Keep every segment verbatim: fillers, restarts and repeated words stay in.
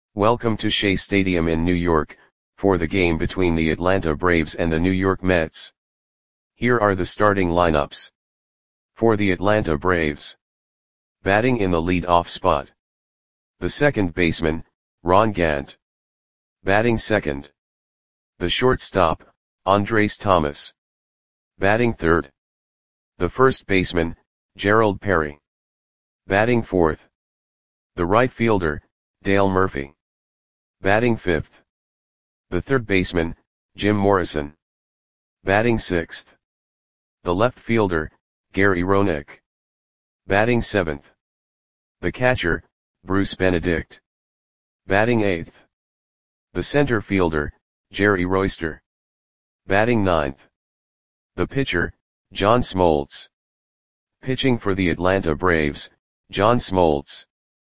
Welcome to Shea Stadium in New York, for the game between the Atlanta Braves and the New York Mets. Here are the starting lineups. For the Atlanta Braves. Batting in the lead-off spot. The second baseman, Ron Gant. Batting second. The shortstop, Andres Thomas. Batting third. The first baseman, Gerald Perry. Batting fourth. The right fielder, Dale Murphy. Batting fifth. The third baseman, Jim Morrison. Batting sixth. The left fielder, Gary Roenick. Batting seventh. The catcher, Bruce Benedict. Batting eighth. The center fielder, Jerry Royster. Batting ninth. The pitcher, John Smoltz. Pitching for the Atlanta Braves, John Smoltz.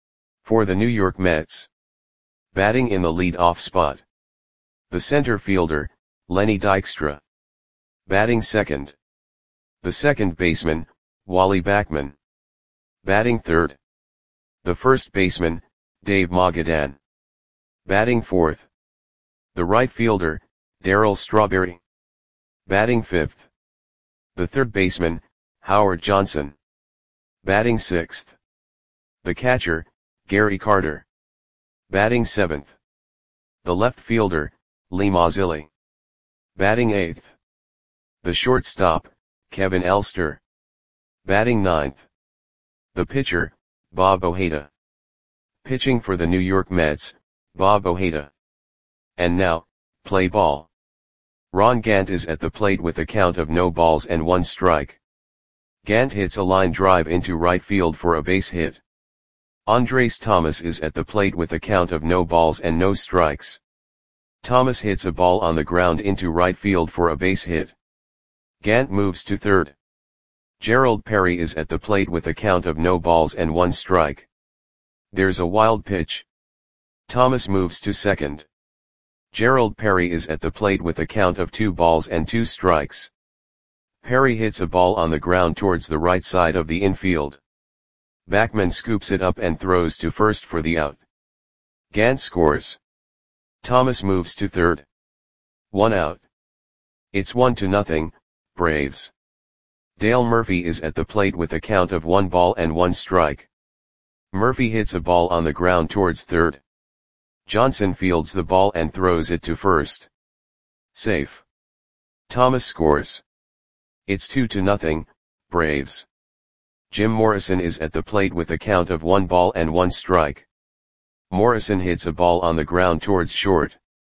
For the New York Mets. Batting in the lead-off spot. The center fielder, Lenny Dykstra. Batting second. The second baseman, Wally Backman. Batting third. The first baseman, Dave Magadan. Batting fourth. The right fielder, Darryl Strawberry. Batting fifth. The third baseman, Howard Johnson. Batting sixth. The catcher, Gary Carter. Batting seventh. The left fielder, Lee Mazzilli. Batting eighth. The shortstop, Kevin Elster. Batting ninth. The pitcher, Bob Ojeda. Pitching for the New York Mets, Bob Ojeda. And now, play ball. Ron Gant is at the plate with a count of no balls and one strike. Gant hits a line drive into right field for a base hit. Andres Thomas is at the plate with a count of no balls and no strikes. Thomas hits a ball on the ground into right field for a base hit. Gant moves to third. Gerald Perry is at the plate with a count of no balls and one strike. There's a wild pitch. Thomas moves to second. Gerald Perry is at the plate with a count of two balls and two strikes. Perry hits a ball on the ground towards the right side of the infield. Backman scoops it up and throws to first for the out. Gant scores. Thomas moves to third. One out. It's one to nothing, Braves. Dale Murphy is at the plate with a count of one ball and one strike. Murphy hits a ball on the ground towards third. Johnson fields the ball and throws it to first. Safe. Thomas scores. It's two to nothing, Braves. Jim Morrison is at the plate with a count of one ball and one strike. Morrison hits a ball on the ground towards short.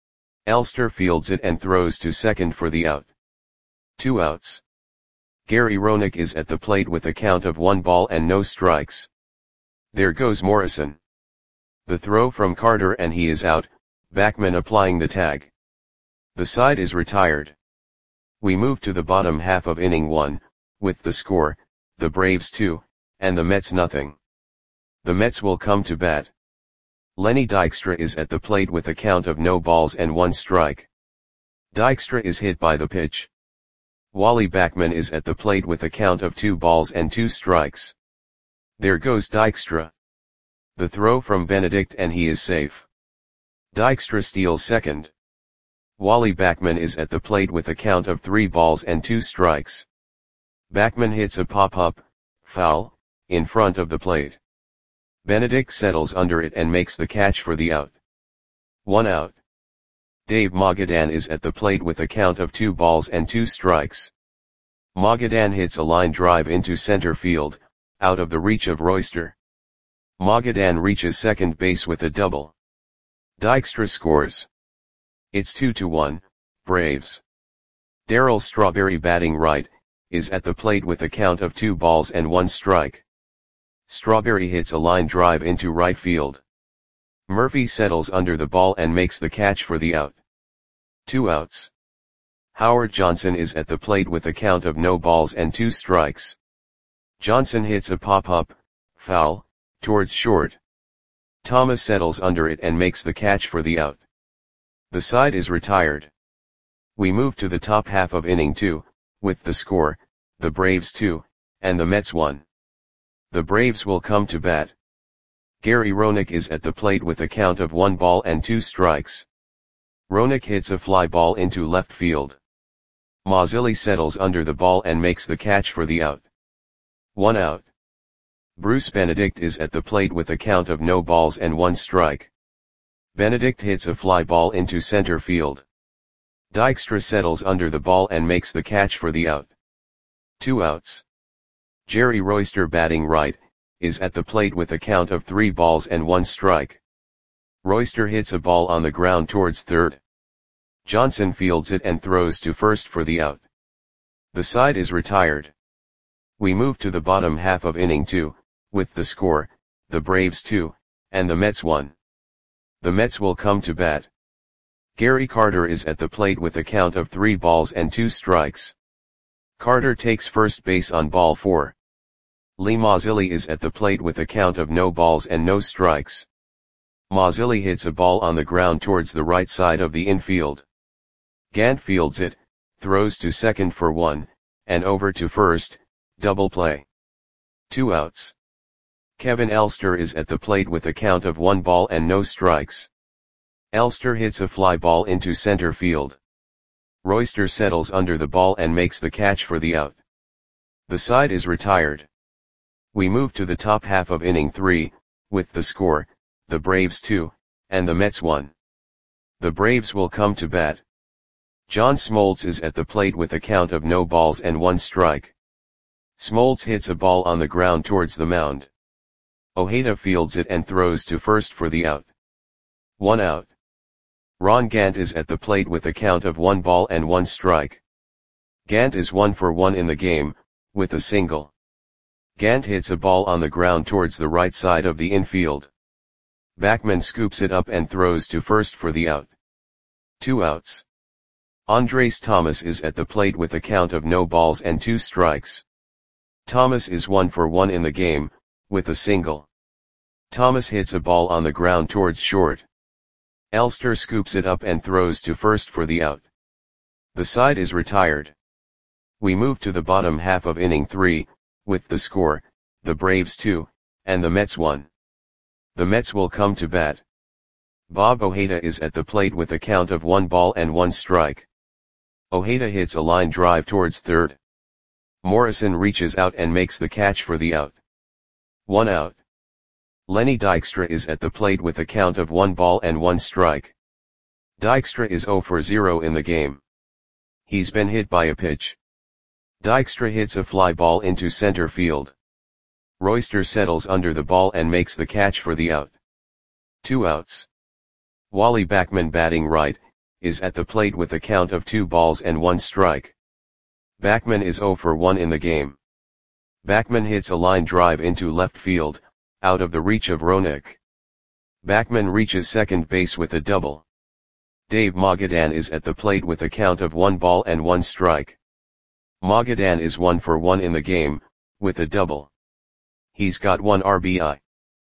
Elster fields it and throws to second for the out. Two outs. Gary Roenick is at the plate with a count of one ball and no strikes. There goes Morrison. The throw from Carter and he is out, Backman applying the tag. The side is retired. We move to the bottom half of inning one, with the score, the Braves two, and the Mets nothing. The Mets will come to bat. Lenny Dykstra is at the plate with a count of no balls and one strike. Dykstra is hit by the pitch. Wally Backman is at the plate with a count of two balls and two strikes. There goes Dykstra. The throw from Benedict and he is safe. Dykstra steals second. Wally Backman is at the plate with a count of three balls and two strikes. Backman hits a pop-up, foul, in front of the plate. Benedict settles under it and makes the catch for the out. One out. Dave Magadan is at the plate with a count of two balls and two strikes. Magadan hits a line drive into center field, out of the reach of Royster. Magadan reaches second base with a double. Dykstra scores. It's two to one, Braves. Darryl Strawberry, batting right, is at the plate with a count of two balls and one strike. Strawberry hits a line drive into right field. Murphy settles under the ball and makes the catch for the out. Two outs. Howard Johnson is at the plate with a count of no balls and two strikes. Johnson hits a pop-up, foul, towards short. Thomas settles under it and makes the catch for the out. The side is retired. We move to the top half of inning two, with the score, the Braves two, and the Mets one. The Braves will come to bat. Gary Roenick is at the plate with a count of one ball and two strikes. Roenick hits a fly ball into left field. Mazzilli settles under the ball and makes the catch for the out. One out. Bruce Benedict is at the plate with a count of no balls and one strike. Benedict hits a fly ball into center field. Dykstra settles under the ball and makes the catch for the out. Two outs. Jerry Royster, batting right, is at the plate with a count of three balls and one strike. Royster hits a ball on the ground towards third. Johnson fields it and throws to first for the out. The side is retired. We move to the bottom half of inning two, with the score, the Braves two, and the Mets one. The Mets will come to bat. Gary Carter is at the plate with a count of three balls and two strikes. Carter takes first base on ball four. Lee Mazzilli is at the plate with a count of no balls and no strikes. Mazzilli hits a ball on the ground towards the right side of the infield. Gant fields it, throws to second for one, and over to first, double play. Two outs. Kevin Elster is at the plate with a count of one ball and no strikes. Elster hits a fly ball into center field. Royster settles under the ball and makes the catch for the out. The side is retired. We move to the top half of inning three, with the score, the Braves two, and the Mets one. The Braves will come to bat. John Smoltz is at the plate with a count of no balls and one strike. Smoltz hits a ball on the ground towards the mound. Ojeda fields it and throws to first for the out. One out. Ron Gant is at the plate with a count of one ball and one strike. Gant is one for one in the game, with a single. Gant hits a ball on the ground towards the right side of the infield. Backman scoops it up and throws to first for the out. Two outs. Andres Thomas is at the plate with a count of no balls and two strikes. Thomas is one for one in the game, with a single. Thomas hits a ball on the ground towards short. Elster scoops it up and throws to first for the out. The side is retired. We move to the bottom half of inning three, with the score, the Braves two, and the Mets one. The Mets will come to bat. Bob Ojeda is at the plate with a count of one ball and one strike. Ojeda hits a line drive towards third. Morrison reaches out and makes the catch for the out. One out. Lenny Dykstra is at the plate with a count of one ball and one strike. Dykstra is zero for zero in the game. He's been hit by a pitch. Dykstra hits a fly ball into center field. Royster settles under the ball and makes the catch for the out. Two outs. Wally Backman, batting right, is at the plate with a count of two balls and one strike. Backman is zero for one in the game. Backman hits a line drive into left field, out of the reach of Roenick. Backman reaches second base with a double. Dave Magadan is at the plate with a count of one ball and one strike. Magadan is one for one in the game, with a double. He's got one R B I.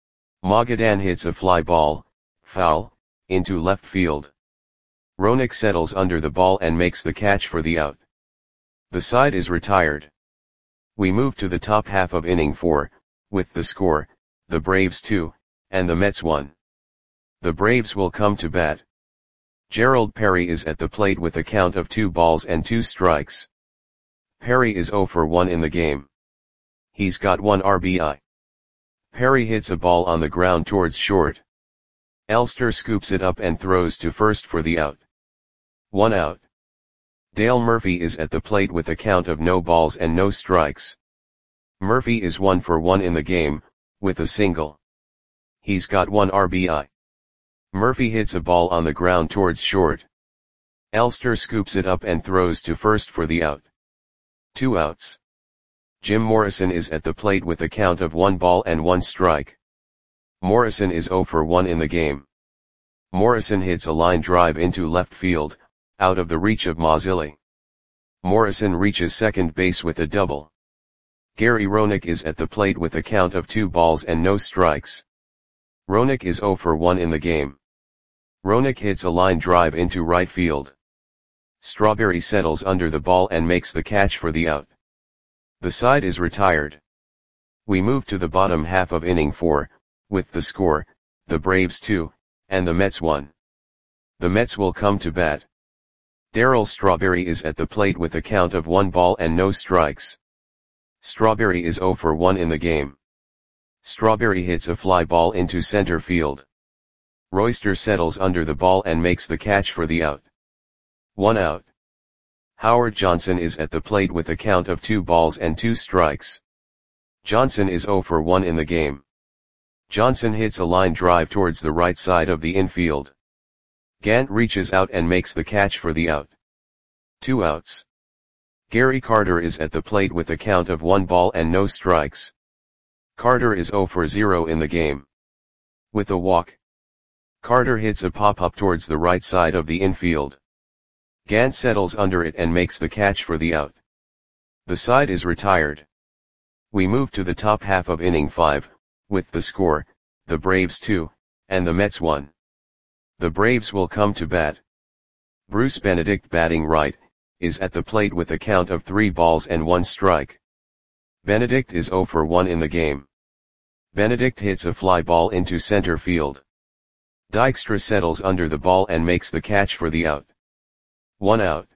Magadan hits a fly ball, foul, into left field. Roenick settles under the ball and makes the catch for the out. The side is retired. We move to the top half of inning four, with the score, the Braves two, and the Mets one. The Braves will come to bat. Gerald Perry is at the plate with a count of two balls and two strikes. Perry is zero for one in the game. He's got one R B I. Perry hits a ball on the ground towards short. Elster scoops it up and throws to first for the out. One out. Dale Murphy is at the plate with a count of no balls and no strikes. Murphy is one for one in the game, with a single. He's got one R B I. Murphy hits a ball on the ground towards short. Elster scoops it up and throws to first for the out. Two outs. Jim Morrison is at the plate with a count of one ball and one strike. Morrison is zero for one in the game. Morrison hits a line drive into left field, out of the reach of Mazzilli. Morrison reaches second base with a double. Gary Roenick is at the plate with a count of two balls and no strikes. Roenick is zero for one in the game. Roenick hits a line drive into right field. Strawberry settles under the ball and makes the catch for the out. The side is retired. We move to the bottom half of inning four, with the score, the Braves two, and the Mets one. The Mets will come to bat. Darryl Strawberry is at the plate with a count of one ball and no strikes. Strawberry is zero for one in the game. Strawberry hits a fly ball into center field. Royster settles under the ball and makes the catch for the out. One out. Howard Johnson is at the plate with a count of two balls and two strikes. Johnson is zero for one in the game. Johnson hits a line drive towards the right side of the infield. Gant reaches out and makes the catch for the out. Two outs. Gary Carter is at the plate with a count of one ball and no strikes. Carter is zero for zero in the game. With a walk, Carter hits a pop-up towards the right side of the infield. Gant settles under it and makes the catch for the out. The side is retired. We move to the top half of inning five, with the score, the Braves two, and the Mets one. The Braves will come to bat. Bruce Benedict, batting right, is at the plate with a count of three balls and one strike. Benedict is zero for one in the game. Benedict hits a fly ball into center field. Dykstra settles under the ball and makes the catch for the out. One out.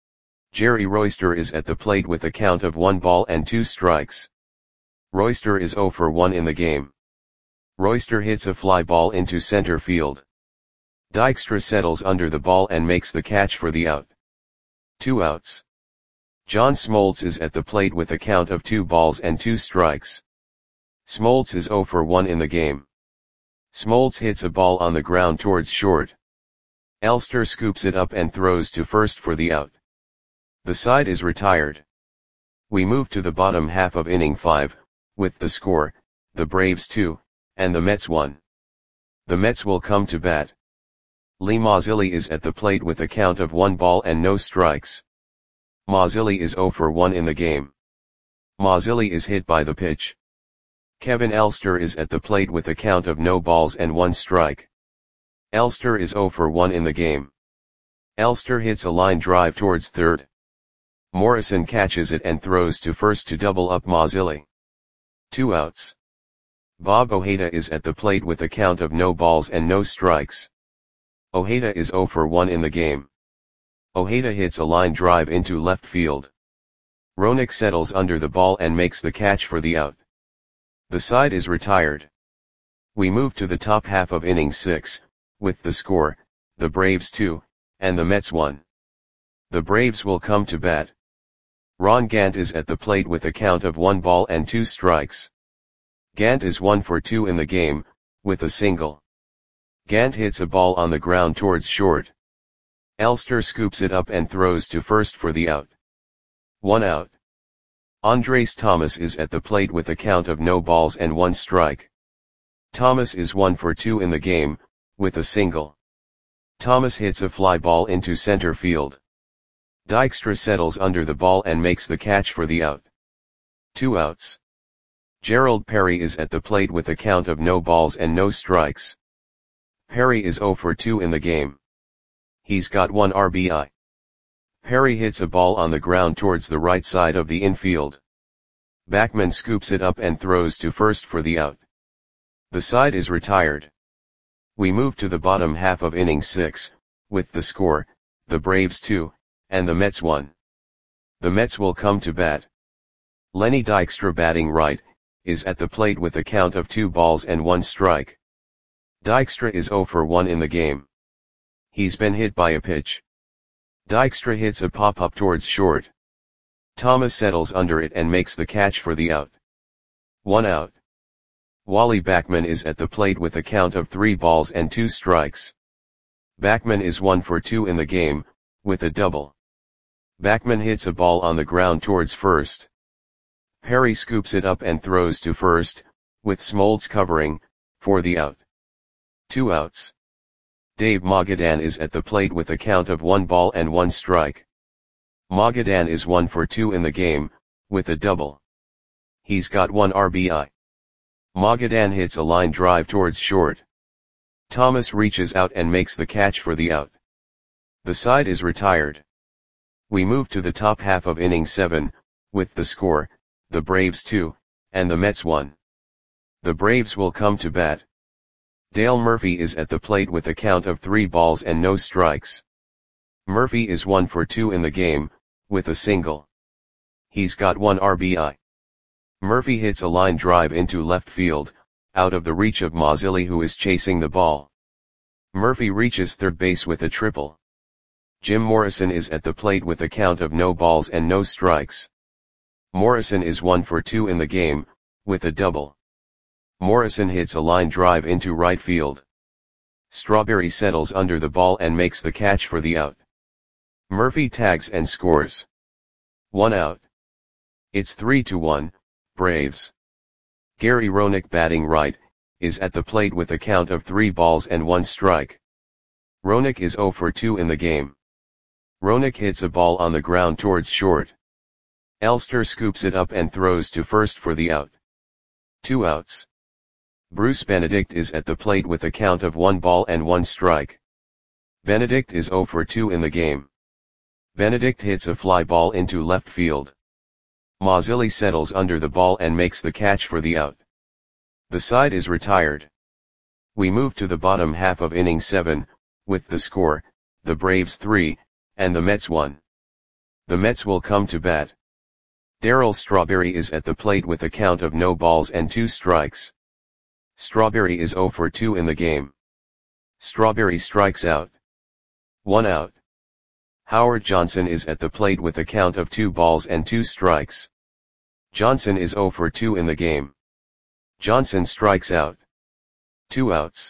Jerry Royster is at the plate with a count of one ball and two strikes. Royster is zero for one in the game. Royster hits a fly ball into center field. Dykstra settles under the ball and makes the catch for the out. Two outs. John Smoltz is at the plate with a count of two balls and two strikes. Smoltz is zero for one in the game. Smoltz hits a ball on the ground towards short. Elster scoops it up and throws to first for the out. The side is retired. We move to the bottom half of inning five, with the score, the Braves two, and the Mets one. The Mets will come to bat. Lee Mazzilli is at the plate with a count of one ball and no strikes. Mazzilli is zero for one in the game. Mazzilli is hit by the pitch. Kevin Elster is at the plate with a count of no balls and one strike. Elster is zero for one in the game. Elster hits a line drive towards third. Morrison catches it and throws to first to double up Mazzilli. Two outs. Bob Ojeda is at the plate with a count of no balls and no strikes. Ojeda is zero for one in the game. Ojeda hits a line drive into left field. Roenick settles under the ball and makes the catch for the out. The side is retired. We move to the top half of inning six, with the score, the Braves two, and the Mets one. The Braves will come to bat. Ron Gant is at the plate with a count of one ball and two strikes. Gant is one for two in the game, with a single. Gant hits a ball on the ground towards short. Elster scoops it up and throws to first for the out. One out. Andres Thomas is at the plate with a count of no balls and one strike. Thomas is one for two in the game, with a single. Thomas hits a fly ball into center field. Dykstra settles under the ball and makes the catch for the out. Two outs. Gerald Perry is at the plate with a count of no balls and no strikes. Perry is zero for two in the game. He's got one R B I. Perry hits a ball on the ground towards the right side of the infield. Backman scoops it up and throws to first for the out. The side is retired. We move to the bottom half of inning six, with the score, the Braves two, and the Mets one. The Mets will come to bat. Lenny Dykstra, batting right, is at the plate with a count of two balls and one strike. Dykstra is zero for one in the game. He's been hit by a pitch. Dykstra hits a pop-up towards short. Thomas settles under it and makes the catch for the out. One out. Wally Backman is at the plate with a count of three balls and two strikes. Backman is one for two in the game, with a double. Backman hits a ball on the ground towards first. Perry scoops it up and throws to first, with Smoltz covering, for the out. Two outs. Dave Magadan is at the plate with a count of one ball and one strike. Magadan is one for two in the game, with a double. He's got one R B I. Magadan hits a line drive towards short. Thomas reaches out and makes the catch for the out. The side is retired. We move to the top half of inning seven, with the score, the Braves two, and the Mets one. The Braves will come to bat. Dale Murphy is at the plate with a count of three balls and no strikes. Murphy is one for two in the game, with a single. He's got one R B I. Murphy hits a line drive into left field, out of the reach of Mazzilli, who is chasing the ball. Murphy reaches third base with a triple. Jim Morrison is at the plate with a count of no balls and no strikes. Morrison is one for two in the game, with a double. Morrison hits a line drive into right field. Strawberry settles under the ball and makes the catch for the out. Murphy tags and scores. One out. It's three to one, Braves. Gary Roenick, batting right, is at the plate with a count of three balls and one strike. Roenick is zero for two in the game. Roenick hits a ball on the ground towards short. Elster scoops it up and throws to first for the out. Two outs. Bruce Benedict is at the plate with a count of one ball and one strike. Benedict is zero for two in the game. Benedict hits a fly ball into left field. Mazzilli settles under the ball and makes the catch for the out. The side is retired. We move to the bottom half of inning seven, with the score, the Braves three, and the Mets one. The Mets will come to bat. Darryl Strawberry is at the plate with a count of no balls and two strikes. Strawberry is zero for two in the game. Strawberry strikes out. One out. Howard Johnson is at the plate with a count of two balls and two strikes. Johnson is zero for two in the game. Johnson strikes out. Two outs.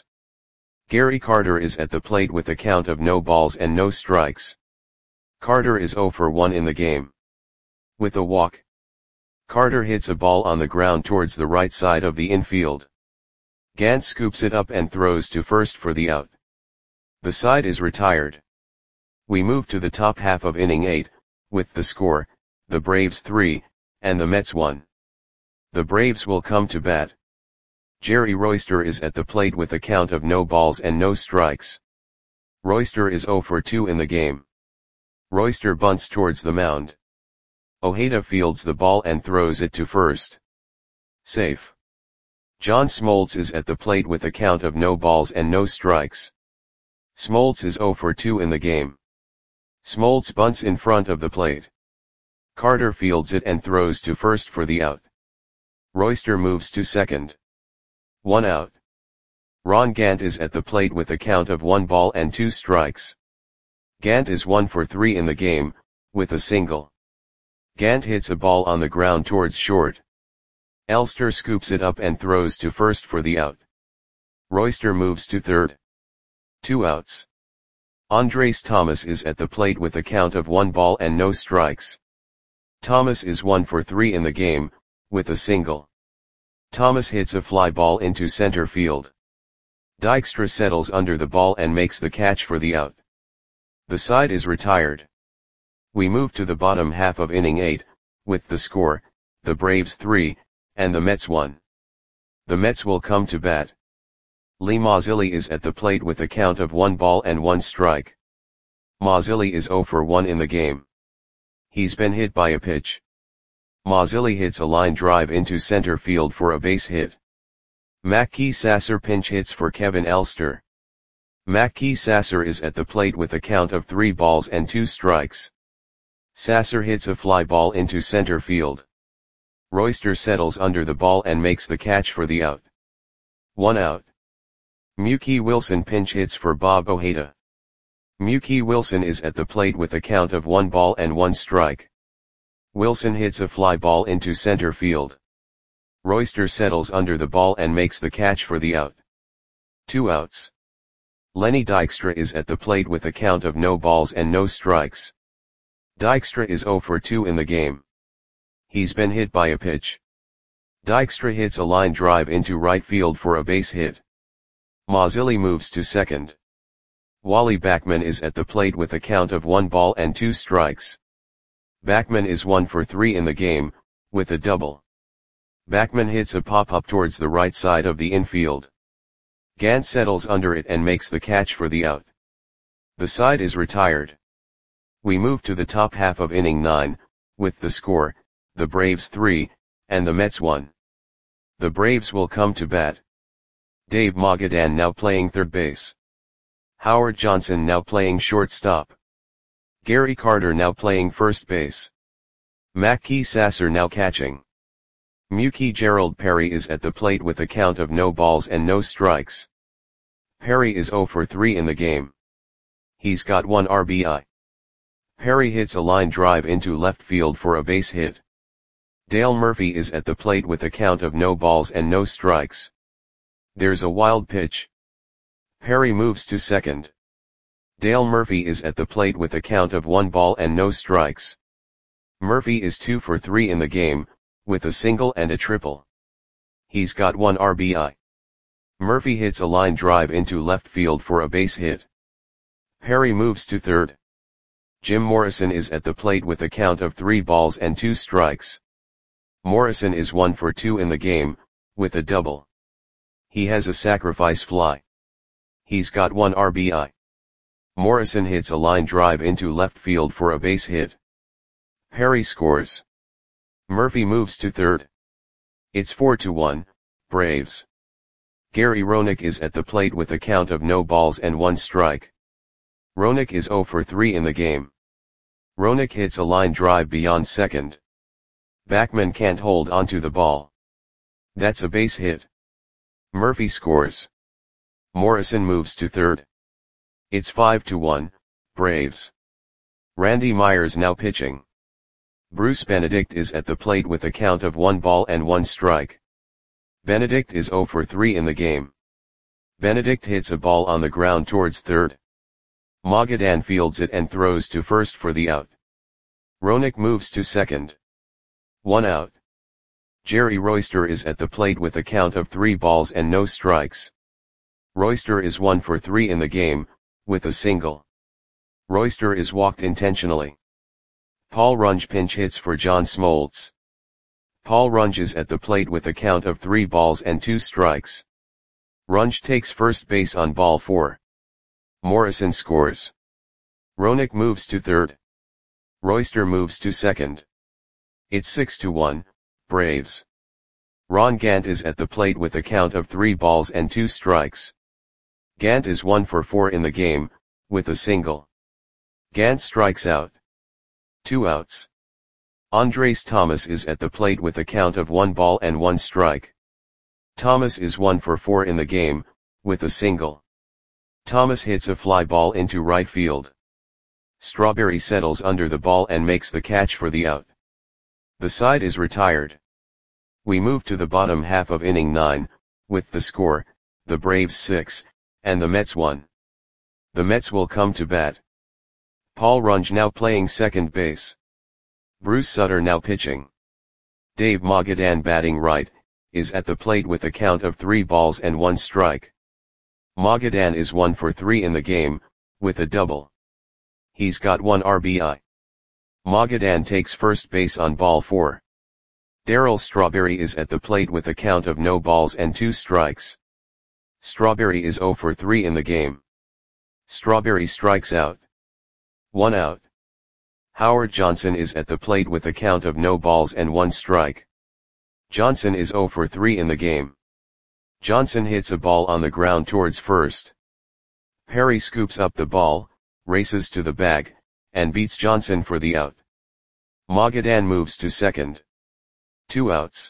Gary Carter is at the plate with a count of no balls and no strikes. Carter is zero for one in the game. With a walk. Carter hits a ball on the ground towards the right side of the infield. Gant scoops it up and throws to first for the out. The side is retired. We move to the top half of inning eight, with the score, the Braves three, and the Mets one. The Braves will come to bat. Jerry Royster is at the plate with a count of no balls and no strikes. Royster is zero for two in the game. Royster bunts towards the mound. Ojeda fields the ball and throws it to first. Safe. John Smoltz is at the plate with a count of no balls and no strikes. Smoltz is zero for two in the game. Smoltz bunts in front of the plate. Carter fields it and throws to first for the out. Royster moves to second. One out. Ron Gant is at the plate with a count of one ball and two strikes. Gant is one for three in the game, with a single. Gant hits a ball on the ground towards short. Elster scoops it up and throws to first for the out. Royster moves to third. Two outs. Andres Thomas is at the plate with a count of one ball and no strikes. Thomas is one for three in the game, with a single. Thomas hits a fly ball into center field. Dykstra settles under the ball and makes the catch for the out. The side is retired. We move to the bottom half of inning eight, with the score, the Braves three, and the Mets one. The Mets will come to bat. Lee Mazzilli is at the plate with a count of one ball and one strike. Mazzilli is zero for one in the game. He's been hit by a pitch. Mazzilli hits a line drive into center field for a base hit. Mackey Sasser pinch hits for Kevin Elster. Mackey Sasser is at the plate with a count of three balls and two strikes. Sasser hits a fly ball into center field. Royster settles under the ball and makes the catch for the out. One out. Mookie Wilson pinch hits for Bob Ojeda. Mookie Wilson is at the plate with a count of one ball and one strike. Wilson hits a fly ball into center field. Royster settles under the ball and makes the catch for the out. Two outs. Lenny Dykstra is at the plate with a count of no balls and no strikes. Dykstra is zero for two in the game. He's been hit by a pitch. Dykstra hits a line drive into right field for a base hit. Mazzilli moves to second. Wally Backman is at the plate with a count of one ball and two strikes. Backman is one for three in the game, with a double. Backman hits a pop-up towards the right side of the infield. Gant settles under it and makes the catch for the out. The side is retired. We move to the top half of inning nine, with the score, the Braves three, and the Mets one. The Braves will come to bat. Dave Magadan now playing third base. Howard Johnson now playing shortstop. Gary Carter now playing first base. Mackey Sasser now catching. Mookie Gerald Perry is at the plate with a count of no balls and no strikes. Perry is oh for three in the game. He's got one R B I. Perry hits a line drive into left field for a base hit. Dale Murphy is at the plate with a count of no balls and no strikes. There's a wild pitch. Perry moves to second. Dale Murphy is at the plate with a count of one ball and no strikes. Murphy is two for three in the game, with a single and a triple. He's got one R B I. Murphy hits a line drive into left field for a base hit. Perry moves to third. Jim Morrison is at the plate with a count of three balls and two strikes. Morrison is one for two in the game, with a double. He has a sacrifice fly. He's got one R B I. Morrison hits a line drive into left field for a base hit. Perry scores. Murphy moves to third. It's four to one, Braves. Gary Roenick is at the plate with a count of no balls and one strike. Roenick is oh for three in the game. Roenick hits a line drive beyond second. Backman can't hold onto the ball. That's a base hit. Murphy scores. Morrison moves to third. It's five to one, Braves. Randy Myers now pitching. Bruce Benedict is at the plate with a count of one ball and one strike. Benedict is oh for three in the game. Benedict hits a ball on the ground towards third. Magadan fields it and throws to first for the out. Roenick moves to second. One out. Jerry Royster is at the plate with a count of three balls and no strikes. Royster is one for three in the game, with a single. Royster is walked intentionally. Paul Runge pinch hits for John Smoltz. Paul Runge is at the plate with a count of three balls and two strikes. Runge takes first base on ball four. Morrison scores. Roenick moves to third. Royster moves to second. It's six to one, Braves. Ron Gant is at the plate with a count of three balls and two strikes. Gant is one for four in the game, with a single. Gant strikes out. Two outs. Andres Thomas is at the plate with a count of one ball and one strike. Thomas is one for four in the game, with a single. Thomas hits a fly ball into right field. Strawberry settles under the ball and makes the catch for the out. The side is retired. We move to the bottom half of inning nine, with the score, the Braves six, and the Mets one. The Mets will come to bat. Paul Runge now playing second base. Bruce Sutter now pitching. Dave Magadan batting right, is at the plate with a count of three balls and one strike. Magadan is one for three in the game, with a double. He's got one R B I. Magadan takes first base on ball four. Darryl Strawberry is at the plate with a count of no balls and two strikes. Strawberry is oh for three in the game. Strawberry strikes out. One out. Howard Johnson is at the plate with a count of no balls and one strike. Johnson is oh for three in the game. Johnson hits a ball on the ground towards first. Perry scoops up the ball, races to the bag, and beats Johnson for the out. Magadan moves to second. Two outs.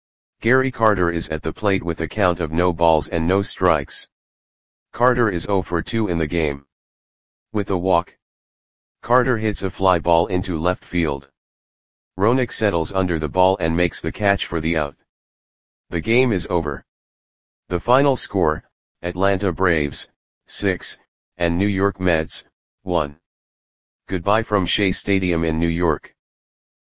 Gary Carter is at the plate with a count of no balls and no strikes. Carter is oh for two in the game. With a walk. Carter hits a fly ball into left field. Roenick settles under the ball and makes the catch for the out. The game is over. The final score, Atlanta Braves, six, and New York Mets, one. Goodbye from Shea Stadium in New York.